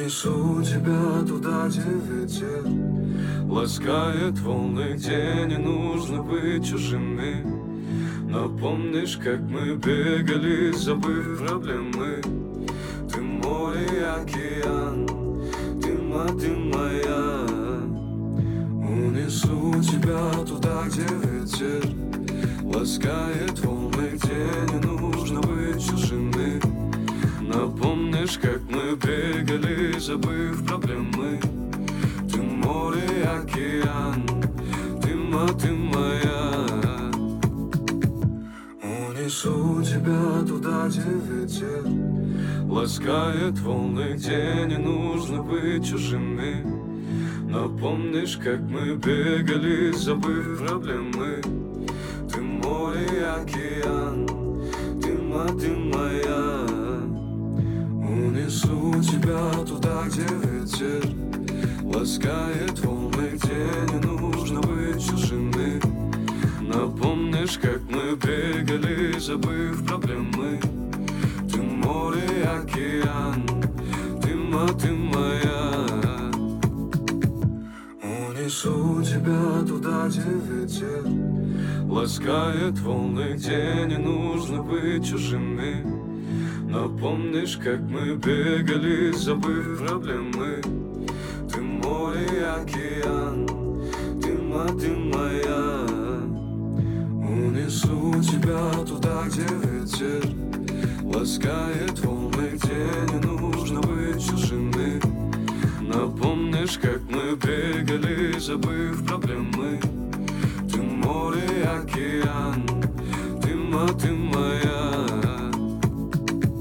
Унесу тебя туда, где ветер ласкает волны, где не нужно быть чужими. Напомнишь, как мы бегали, забыв проблемы. Ты море и океан, ты моя. Унесу тебя туда, где ветер ласкает волны, где не нужно быть чужими. Напомнишь, как мы бегали, забыв проблемы. Ты море и океан, ты моя. Унесу тебя туда, где ветер ласкает волны, где не нужно быть чужими. Напомнишь, как мы бегали, забыв проблемы. Ты море и океан, ты моя. Унесу тебя туда, где ветер ласкает волны, где не нужно быть чужими. Напомнишь, как мы бегали, забыв проблемы. Ты море и океан, ты моя. Унесу тебя туда, где ветер ласкает волны, где не нужно быть чужими. Напомнишь, как мы бегали, забыв проблемы. Ты море и океан, ты моя. Унесу тебя туда, где ветер ласкает волны, где не нужно быть чужими. Напомнишь, как мы бегали, забыв проблемы. Ты море и океан, ты моя.